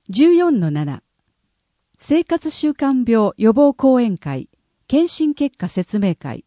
14-7 生活習慣病予防講演会検診結果説明会。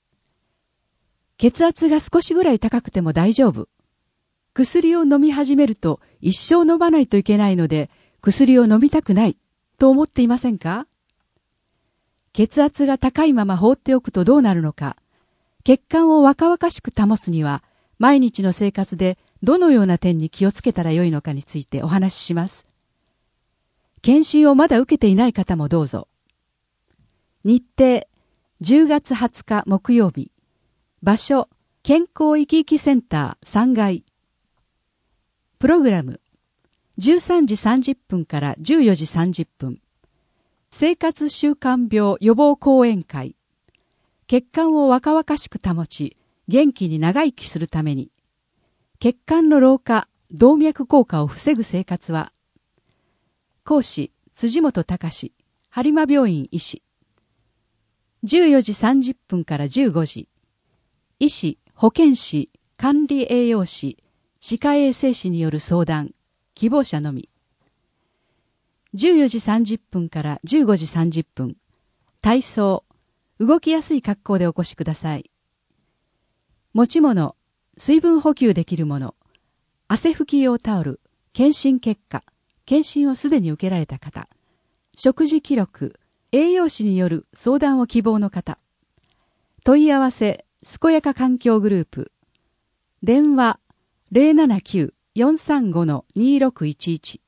血圧が少しぐらい高くても大丈夫。薬を飲み始めると一生飲まないといけないので薬を飲みたくないと思っていませんか？血圧が高いまま放っておくとどうなるのか、血管を若々しく保つには毎日の生活でどのような点に気をつけたらよいのかについてお話しします。検診をまだ受けていない方もどうぞ。日程10月20日木曜日。場所健康生き生きセンター3階。プログラム13時30分から14時30分。生活習慣病予防講演会。血管を若々しく保ち元気に長生きするために。血管の老化、動脈硬化を防ぐ生活は。講師辻本隆、播磨病院医師。14時30分から15時。医師、保健師、管理栄養士、歯科衛生士による相談、希望者のみ。14時30分から15時30分。体操、動きやすい格好でお越しください。持ち物、水分補給できるもの、汗拭き用タオル、検診結果、検診をすでに受けられた方、食事記録、栄養士による相談を希望の方、問い合わせ、健やか環境グループ、電話 079-435-2611